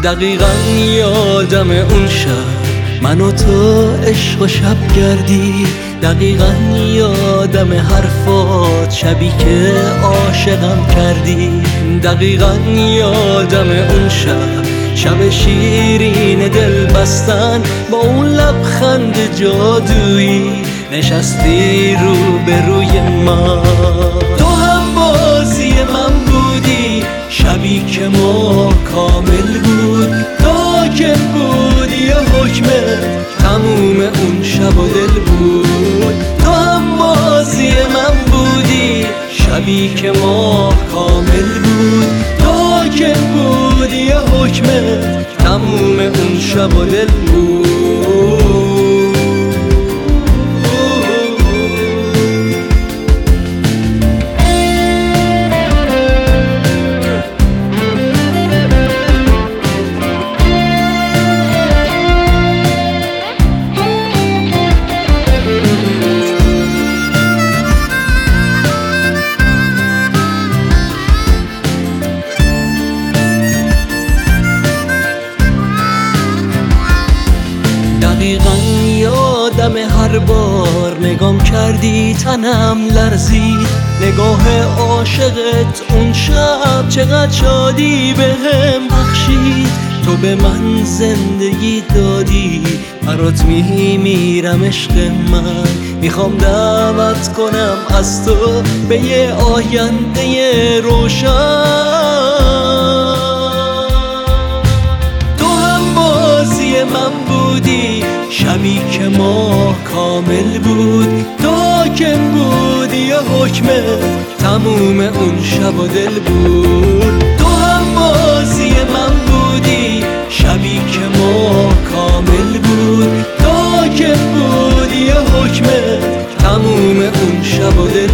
دقیقا یادم اون شب من و تو عشق و شب کردی. دقیقا یادم حرفات شبی که عاشقم کردی. دقیقا یادم اون شب شیرین دل بستن با اون لبخند جادویی نشستی رو به روی من. تو هم بازی من بودی شبی که ما کامل بود. تا که بودی یه حکمت تموم اون شب و دل بود. تو هم بازی من بودی شبی که ما کامل بود. تا که بودی یه حکمت تموم اون شب و دل بود. دقیقا یادم هر بار نگام کردی تنم لرزید. نگاه عاشقت اون شب چقدر شادی بهم بخشید. تو به من زندگی دادی برات میمیرم عشق من. میخوام دعوت کنم از تو به یه آینده روشن. تو هم بازی من بودی شبی که ما کامل بود. تا که بودی یه حکمت تموم اون شب و دل بود. تو هم بازی من بودی شبی که ما کامل بود. تا که بودی یه حکمت تموم اون شب و دل